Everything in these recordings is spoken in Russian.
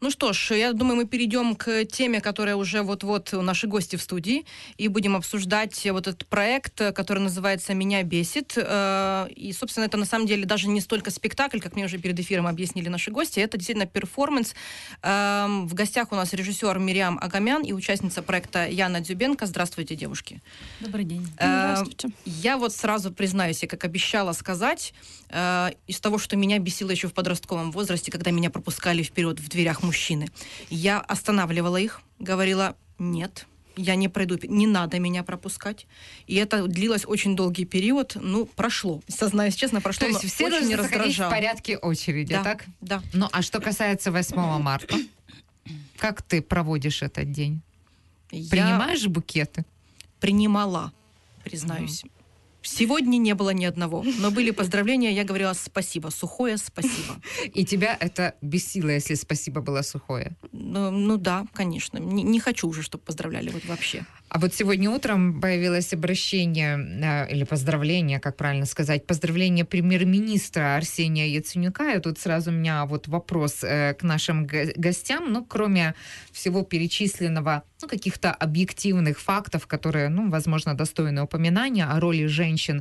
Ну что ж, я думаю, мы перейдем к теме, которая уже вот-вот у наши гости в студии, и будем обсуждать вот этот проект, который называется «Меня бесит». И, собственно, это на самом деле даже не столько спектакль, как мне уже перед эфиром объяснили наши гости, это действительно перформанс. В гостях у нас режиссер Мириам Агамян и участница проекта Яна Дзюбенко. Здравствуйте, девушки. Добрый день. Здравствуйте. Я вот сразу признаюсь, я как обещала сказать, из того, что меня бесило еще в подростковом возрасте, когда меня пропускали вперед в дверях мужчины, я останавливала их, говорила: нет, я не пройду, не надо меня пропускать. И это длилось очень долгий период. Ну, прошло. Сознаюсь честно, прошло. То есть все очень должны раздражало. заходить в порядке очереди, Да, так? да. Ну, а что касается 8 марта, как ты проводишь этот день? Я Принимаешь букеты? принимала, признаюсь. Сегодня не было ни одного, но были поздравления, я говорила спасибо, сухое спасибо. И тебя это бесило, если спасибо было сухое? Ну да, конечно. Не хочу уже, чтобы поздравляли вот вообще. А вот сегодня утром появилось обращение, или поздравление, как правильно сказать, поздравление премьер-министра Арсения Яценюка. И тут сразу у меня вот вопрос к нашим гостям. Ну, кроме всего перечисленного, ну, каких-то объективных фактов, которые, ну, возможно, достойны упоминания о роли женщин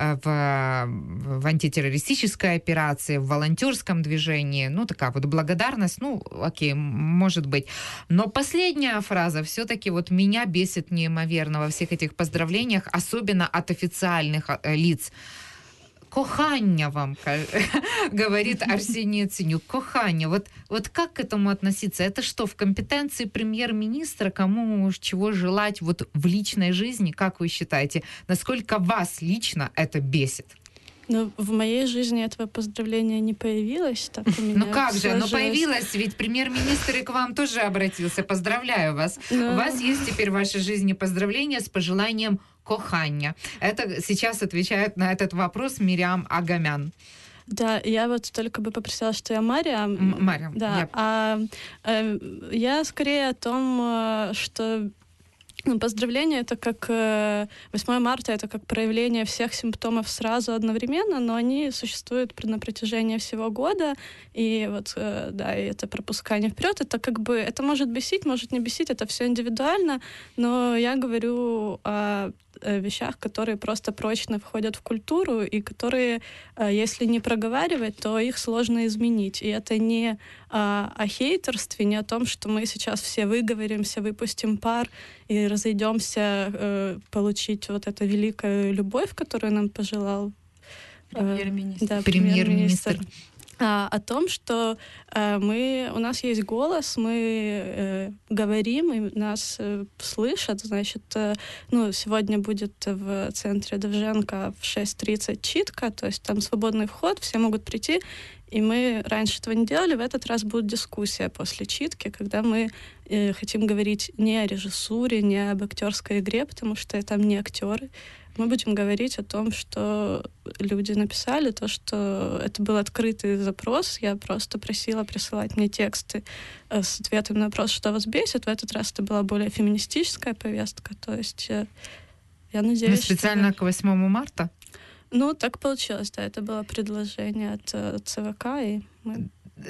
в антитеррористической операции, в волонтерском движении. Ну, такая вот благодарность, ну, окей, может быть. Но последняя фраза все-таки вот меня бесит неимоверно во всех этих поздравлениях, особенно от официальных лиц. Кохання вам, говорит Арсений Яценюк. Кохання. Вот как к этому относиться? Это что, в компетенции премьер-министра? Кому чего желать вот в личной жизни? Как вы считаете, насколько вас лично это бесит? Ну, в моей жизни этого поздравления не появилось. Так у меня Ну как же, сложилось. оно появилось, ведь премьер-министр и к вам тоже обратился. Поздравляю вас. Но... У вас есть теперь в вашей жизни поздравления с пожеланием кохання. Это сейчас отвечает на этот вопрос Мириам Агамян. Да, я вот только бы попросила, что я Мариам. Мариам, да. Я скорее о том, что поздравление — это как 8 марта, это как проявление всех симптомов сразу одновременно, но они существуют на протяжении всего года, и вот, да, и это пропускание вперед, это как бы, это может бесить, может не бесить, это все индивидуально, но я говорю о вещах, которые просто прочно входят в культуру, и которые, если не проговаривать, то их сложно изменить. И это не о хейтерстве, не о том, что мы сейчас все выговоримся, выпустим пар и разойдемся получить вот эту великую любовь, которую нам пожелал премьер-министр. Да, премьер-министр. О том, что у нас есть голос, мы говорим, и нас слышат. Значит, сегодня будет в центре Довженко в 6:30 читка, то есть там свободный вход, все могут прийти. И мы раньше этого не делали, в этот раз будет дискуссия после читки, когда мы хотим говорить не о режиссуре, не об актерской игре, потому что там не актеры. Мы будем говорить о том, что люди написали, то, что это был открытый запрос. Я просто просила присылать мне тексты с ответом на вопрос, что вас бесит. В этот раз это была более феминистическая повестка. То есть я надеюсь, что... Специально к 8 марта? Ну, так получилось, да. Это было предложение от ЦВК, и мы...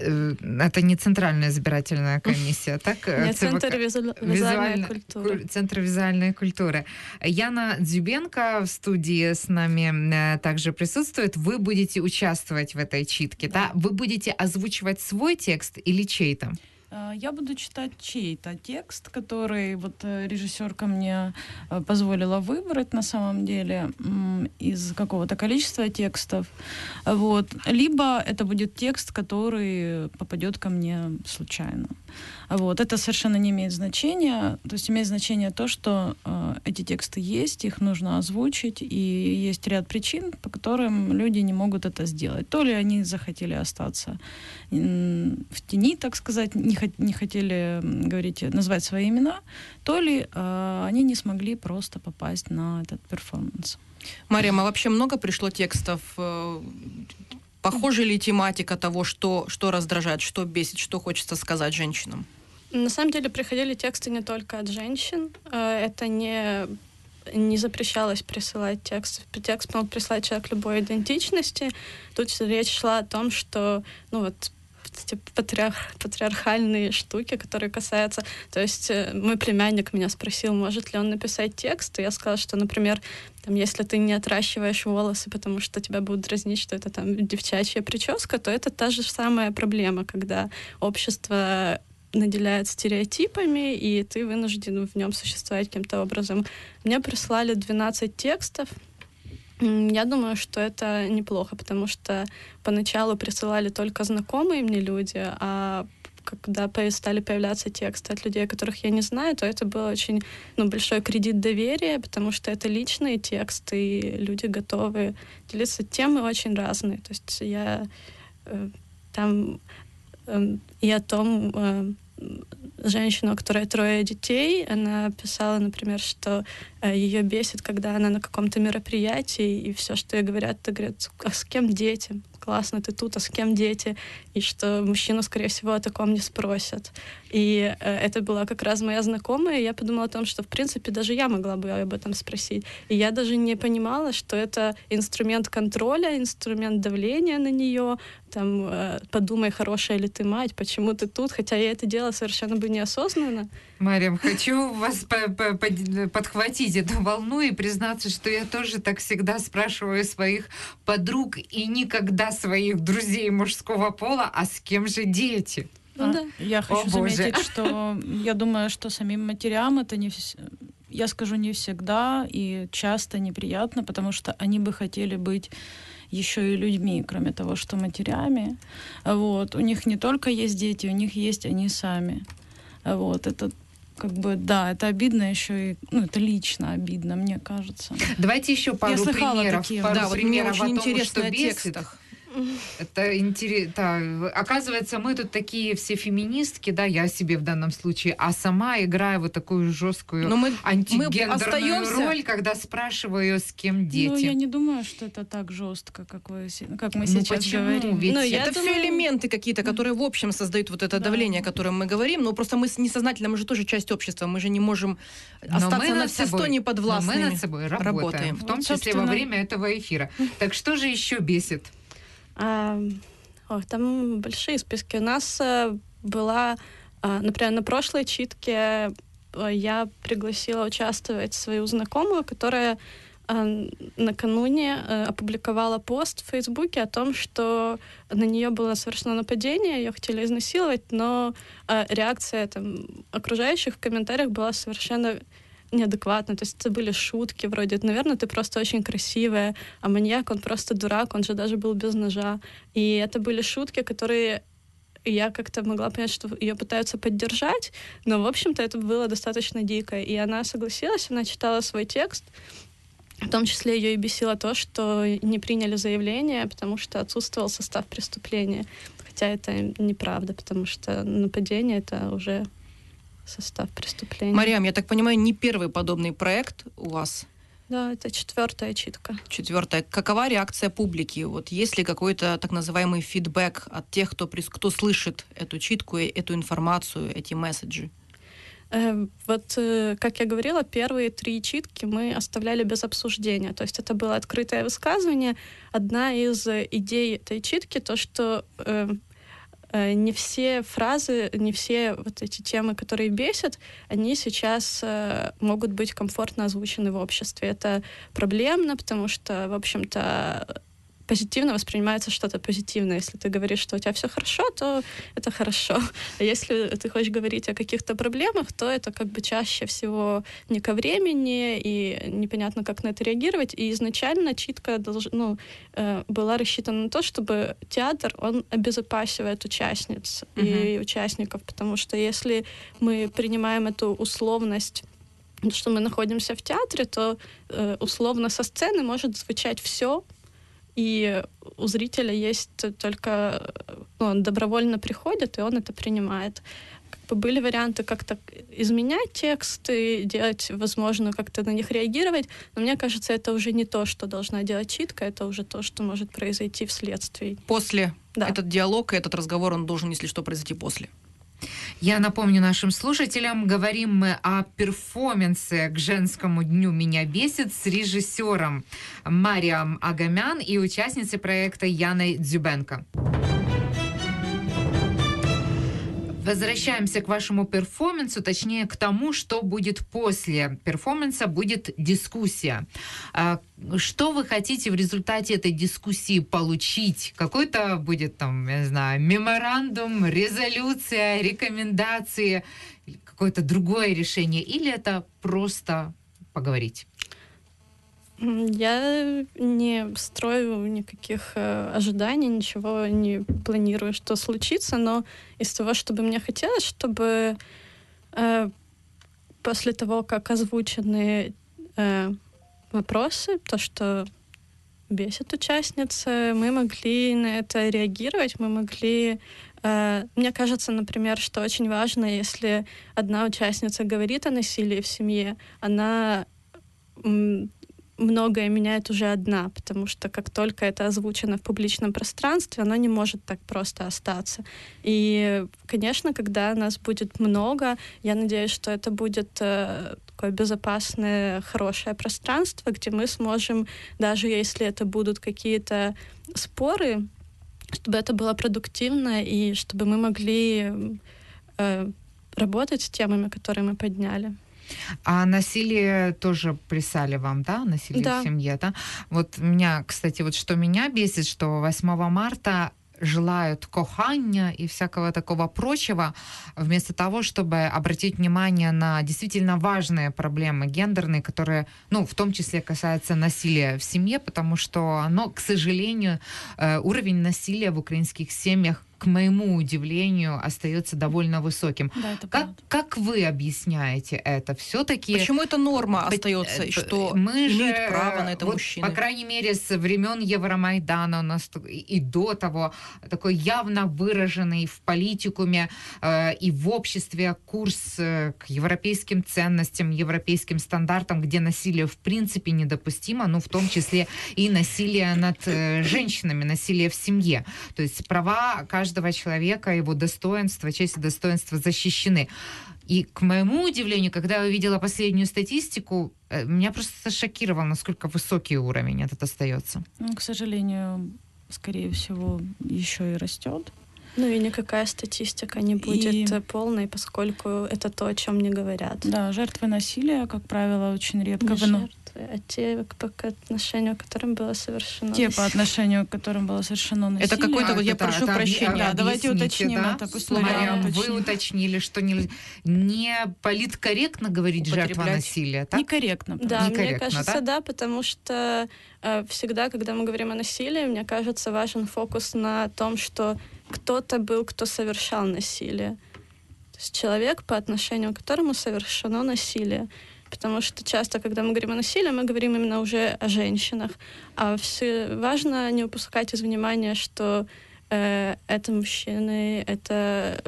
Это не Центральная избирательная комиссия, так? Нет, Центр визуальной культуры. Центр визуальной культуры. Яна Дзюбенко в студии с нами также присутствует. Вы будете участвовать в этой читке, да? Вы будете озвучивать свой текст или чей-то? Я буду читать чей-то текст, который вот режиссерка мне позволила выбрать на самом деле из какого-то количества текстов. Вот. Либо это будет текст, который попадет ко мне случайно. Вот. Это совершенно не имеет значения. То есть имеет значение то, что эти тексты есть, их нужно озвучить, и есть ряд причин, по которым люди не могут это сделать. То ли они захотели остаться в тени, так сказать, не хотели назвать свои имена, то ли они не смогли просто попасть на этот перформанс. Мариам, а вообще много пришло текстов? Похожа ли тематика того, что раздражает, что бесит, что хочется сказать женщинам? На самом деле приходили тексты не только от женщин. Это не запрещалось присылать текст. Текст мог присылать человек любой идентичности. Тут речь шла о том, что эти патриархальные штуки, которые касаются... То есть мой племянник меня спросил, может ли он написать текст, и я сказала, что, например, там, если ты не отращиваешь волосы, потому что тебя будут дразнить, что это там девчачья прическа, то это та же самая проблема, когда общество наделяет стереотипами, и ты вынужден в нем существовать каким-то образом. Мне прислали 12 текстов. Я думаю, что это неплохо, потому что поначалу присылали только знакомые мне люди, а когда стали появляться тексты от людей, которых я не знаю, то это был очень большой кредит доверия, потому что это личные тексты, и люди готовы делиться. Темы очень разные. То есть я там и о том... Женщина, у которой 3 детей, она писала, например, что ее бесит, когда она на каком-то мероприятии, и все, что ей говорят, а с кем дети? Классно, ты тут, а с кем дети? И что мужчину, скорее всего, о таком не спросят. И это была как раз моя знакомая, и я подумала о том, что, в принципе, даже я могла бы об этом спросить. И я даже не понимала, что это инструмент контроля, инструмент давления на нее, там, подумай, хорошая ли ты мать, почему ты тут, хотя я это делала совершенно бы неосознанно. Марьям, хочу вас подхватить эту волну и признаться, что я тоже так всегда спрашиваю своих подруг и никогда своих друзей мужского пола, а с кем же дети? Да. Я хочу заметить, что я думаю, что самим матерям это я скажу, не всегда и часто неприятно, потому что они бы хотели быть еще и людьми, кроме того, что матерями. Вот. У них не только есть дети, у них есть они сами. Вот. Это да, это обидно еще и, это лично обидно, мне кажется. Давайте еще пару примеров. Пару примеров о том, интересно что о бесит. текстах. Это интересно. Оказывается, мы тут такие все феминистки, да, я себе в данном случае, а сама играю вот такую жесткую антигендерную роль, когда спрашиваю, с кем дети. Я не думаю, что это так жестко, как мы сейчас говорим. Ведь это все элементы какие-то, которые в общем создают вот это давление, о котором мы говорим, но просто мы несознательно, мы же тоже часть общества, мы же не можем остаться на все 100 неподвластными. Мы над собой работаем, в том числе во время этого эфира. Так что же еще бесит? Там большие списки. У нас была, например, на прошлой читке я пригласила участвовать свою знакомую, которая накануне опубликовала пост в Фейсбуке о том, что на нее было совершено нападение, ее хотели изнасиловать, но реакция окружающих в комментариях была совершенно неадекватно, то есть это были шутки вроде, наверное, ты просто очень красивая, а маньяк, он просто дурак, он же даже был без ножа. И это были шутки, которые я как-то могла понять, что ее пытаются поддержать, но, в общем-то, это было достаточно дико. И она согласилась, она читала свой текст, в том числе ее и бесило то, что не приняли заявление, потому что отсутствовал состав преступления. Хотя это неправда, потому что нападение — это уже состав преступления. Марьям, я так понимаю, не первый подобный проект у вас? Да, это 4-я читка. 4-я. Какова реакция публики? Вот есть ли какой-то так называемый фидбэк от тех, кто слышит эту читку, эту информацию, эти месседжи? Как я говорила, первые 3 читки мы оставляли без обсуждения. То есть это было открытое высказывание. Одна из идей этой читки — то, что не все фразы, не все вот эти темы, которые бесят, они сейчас могут быть комфортно озвучены в обществе. Это проблемно, потому что, в общем-то, позитивно воспринимается что-то позитивное. Если ты говоришь, что у тебя все хорошо, то это хорошо. А если ты хочешь говорить о каких-то проблемах, то это чаще всего не ко времени, и непонятно, как на это реагировать. И изначально читка была рассчитана на то, чтобы театр, он обезопасивает участниц и участников, потому что если мы принимаем эту условность, что мы находимся в театре, то условно со сцены может звучать все, и у зрителя есть только... он добровольно приходит, и он это принимает. Были варианты как-то изменять тексты, делать, возможно, как-то на них реагировать, но мне кажется, это уже не то, что должна делать читка, это уже то, что может произойти вследствие. После. Да. Этот диалог и этот разговор, он должен, если что, произойти после. Я напомню нашим слушателям, говорим мы о перформансе к женскому дню «Меня бесит» с режиссером Марьям Агамян и участницей проекта Яной Дзюбенко. Возвращаемся к вашему перформансу, точнее к тому, что будет после перформанса, будет дискуссия. Что вы хотите в результате этой дискуссии получить? Какой-то будет там, я не знаю, меморандум, резолюция, рекомендации, какое-то другое решение? Или это просто поговорить? Я не строю никаких ожиданий, ничего не планирую, что случится, но из того, что бы мне хотелось, чтобы после того, как озвучены вопросы, то, что бесит участниц, мы могли на это реагировать, мы могли... Мне кажется, например, что очень важно, если одна участница говорит о насилии в семье, она многое меняет уже одна, потому что как только это озвучено в публичном пространстве, оно не может так просто остаться. И, конечно, когда нас будет много, я надеюсь, что это будет такое безопасное, хорошее пространство, где мы сможем, даже если это будут какие-то споры, чтобы это было продуктивно и чтобы мы могли работать с темами, которые мы подняли. А насилие тоже писали вам, да? Насилие в семье, да? Вот меня, кстати, вот что меня бесит, что 8 марта желают кохання и всякого такого прочего, вместо того, чтобы обратить внимание на действительно важные проблемы гендерные, которые, ну, в том числе касаются насилия в семье, потому что оно, к сожалению, уровень насилия в украинских семьях, к моему удивлению, остается довольно высоким. Да, это как вы объясняете это? Все-таки... Почему эта норма остается, и что мы имеют же, право на это вот, мужчины? По крайней мере, с времен Евромайдана у нас и до того такой явно выраженный в политикуме и в обществе курс к европейским ценностям, европейским стандартам, где насилие в принципе недопустимо, ну, в том числе и насилие над женщинами, насилие в семье. То есть права каждого человека, его достоинство, честь и достоинство защищены. И, к моему удивлению, когда я увидела последнюю статистику, меня просто шокировало, насколько высокий уровень этот остается. Ну, к сожалению, скорее всего, еще и растет. Ну и никакая статистика не будет полной, поскольку это то, о чем не говорят. Да, жертвы насилия, как правило, очень редко... Не жертвы, а те, по отношению к которым было совершено насилие. Те, по отношению к которым было совершено насилие. Это какой-то, вот я прошу прощения. Да, давайте уточним да? это. Пусть Марьям, уточним. вы уточнили, что не политкорректно говорить жертва насилия, так? Некорректно. Да, некорректно, мне кажется, да? да, потому что всегда, когда мы говорим о насилии, мне кажется, важен фокус на том, что кто-то был, кто совершал насилие. То есть человек, по отношению к которому совершено насилие. Потому что часто, когда мы говорим о насилии, мы говорим именно уже о женщинах. А важно не упускать из внимания, что это мужчины, это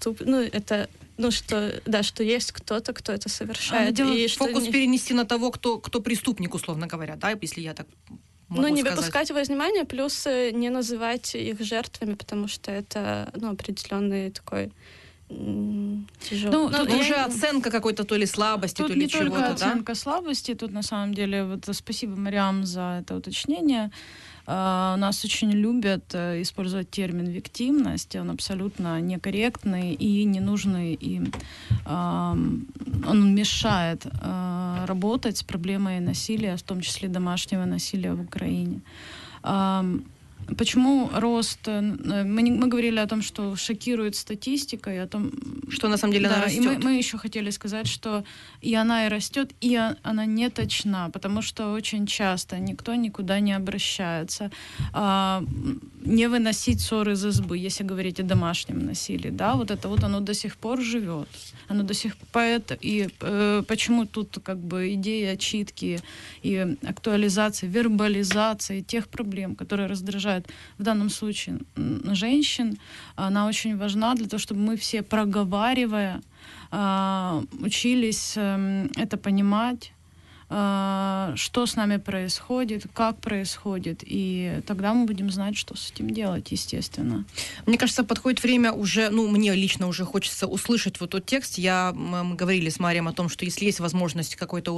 что есть кто-то, кто это совершает. И фокус перенести на того, кто преступник, условно говоря, да, если я так могу не сказать. выпускать его из внимания, плюс не называть их жертвами, потому что это определенный такой тяжелый. Тут уже оценка какой-то то ли слабости, тут то ли не чего-то, только да? оценка слабости, тут на самом деле, вот спасибо, Марьям, за это уточнение. Нас очень любят использовать термин «виктимность». Он абсолютно некорректный и ненужный, и он мешает работать с проблемой насилия, в том числе домашнего насилия в Украине. Почему рост? Мы говорили о том, что шокирует статистика, и о том, что на самом деле она растет. И мы еще хотели сказать, что и она и растет, и она не точна, потому что очень часто никто никуда не обращается. Не выносить ссоры из избы, если говорить о домашнем насилии, да, вот это вот оно до сих пор живет. Оно до сих пор... И почему тут как бы идея читки и актуализации, вербализации тех проблем, которые раздражают в данном случае женщин, она очень важна для того, чтобы мы все, проговаривая, учились это понимать, что с нами происходит, как происходит, и тогда мы будем знать, что с этим делать, естественно. Мне кажется, подходит время уже, мне лично уже хочется услышать вот тот текст. Мы говорили с Марием о том, что если есть возможность какой-то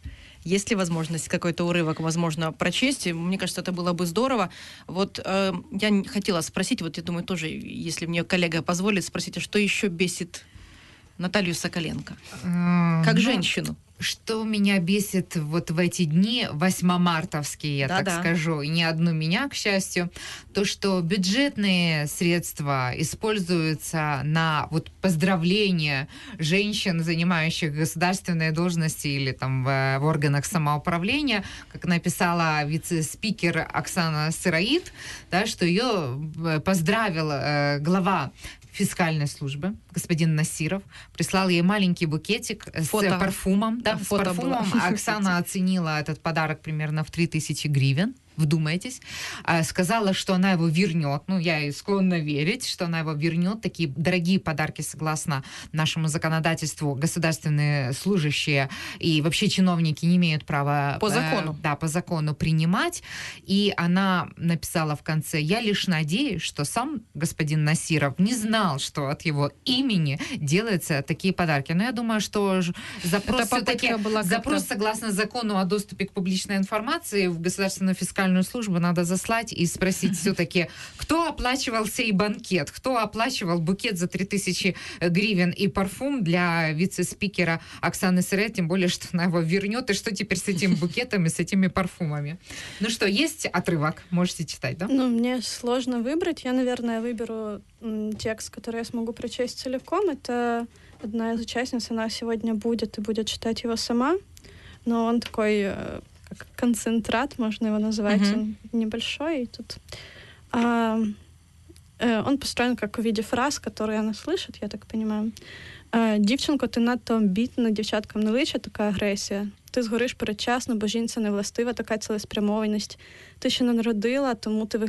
урывок, возможно, прочесть, мне кажется, это было бы здорово. Вот я хотела спросить, вот я думаю, тоже, если мне коллега позволит, спросить, а что еще бесит Наталью Соколенко? Как женщину? Что меня бесит вот в эти дни 8-мартовские, я так скажу, и не одну меня, к счастью, то, что бюджетные средства используются на вот поздравление женщин, занимающих государственные должности или там в органах самоуправления, как написала вице-спикер Оксана Сыроид, да, что ее поздравил глава фискальной службы, господин Насиров, прислал ей маленький букетик с парфумом. Да, с парфумом. Оксана оценила этот подарок примерно в 3000 гривен. Вдумайтесь. Сказала, что она его вернет. Я ей склонна верить, что она его вернет. Такие дорогие подарки, согласно нашему законодательству, государственные служащие и вообще чиновники не имеют права по закону. По закону принимать. И она написала в конце: я лишь надеюсь, что сам господин Насиров не знал, что от его имени делаются такие подарки. Но я думаю, что запрос согласно закону о доступе к публичной информации в государственную фискальную службу надо заслать и спросить все-таки, кто оплачивал сей банкет, кто оплачивал букет за 3000 гривен и парфум для вице-спикера Оксаны Сыроид, тем более, что она его вернет, и что теперь с этим букетом и с этими парфумами. Ну что, есть отрывок? Можете читать, да? Мне сложно выбрать. Я, наверное, выберу текст, который я смогу прочесть целиком. Это одна из участниц, она сегодня будет читать его сама, но он такой... как концентрат, можно его назвать, он небольшой. И тут он построен как в виде фраз, которые она слышит, я так понимаю. Дівчинко, ти надто амбітна, дівчаткам не личить така агресія. Ти згориш передчасно, бо жінці не властива така цілеспрямованість. Ти ще не народила, тому ти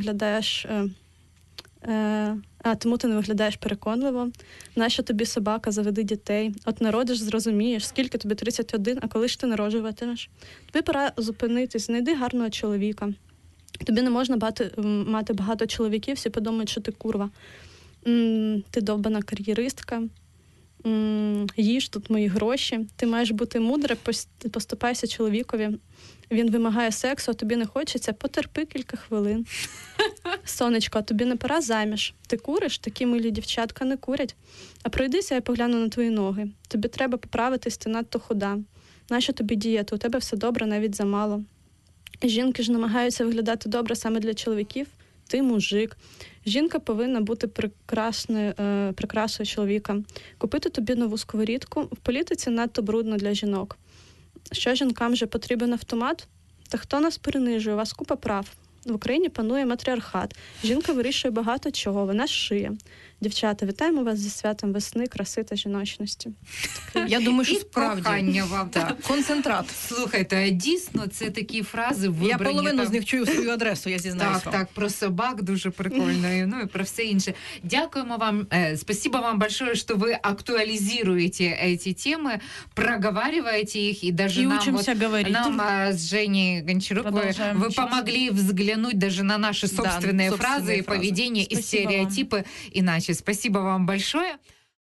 не виглядаєш переконливо. Нащо тобі собака, заведи дітей? От народиш, зрозумієш, скільки тобі 31, а коли ж ти народжуватимеш? Тобі пора зупинитись, знайди гарного чоловіка. Тобі не можна мати багато чоловіків, всі подумають, що ти курва. Ти довбана кар'єристка. Їж тут мої гроші. Ти маєш бути мудра, поступайся чоловікові. Він вимагає сексу, а тобі не хочеться, потерпи кілька хвилин. Сонечко, а тобі не пора заміж. Ти куриш? Такі милі дівчатка не курять. А пройдися, я погляну на твої ноги. Тобі треба поправитись, ти надто худа. Нащо тобі дієта? У тебе все добре, навіть замало. Жінки ж намагаються виглядати добре саме для чоловіків. Ти мужик. Жінка повинна бути прикрасою чоловіка. Купити тобі нову сковорідку. В політиці надто брудно для жінок. Що жінкам же потрібен автомат? Та хто нас принижує? У вас купа прав. В Україні панує матріархат. Жінка вирішує багато чого, вона шиє. Дівчата, вітаємо вас зі святом весни, краси та жіночності. Я думаю, що справді. Вам. Концентрат. Слухайте, дійсно, це такі фрази вибрані. Я половину з них чую свою адресу, я зізнаюсь вам. Так, про собак дуже прикольно, і про все інше. Дякуємо вам, спасибо вам большое, что вы актуализируете эти темы, проговариваете их, и даже нам с Женей Гончаруковой вы помогли взглянуть даже на наши собственные фразы и поведение, и стереотипы иначе. Спасибо вам большое.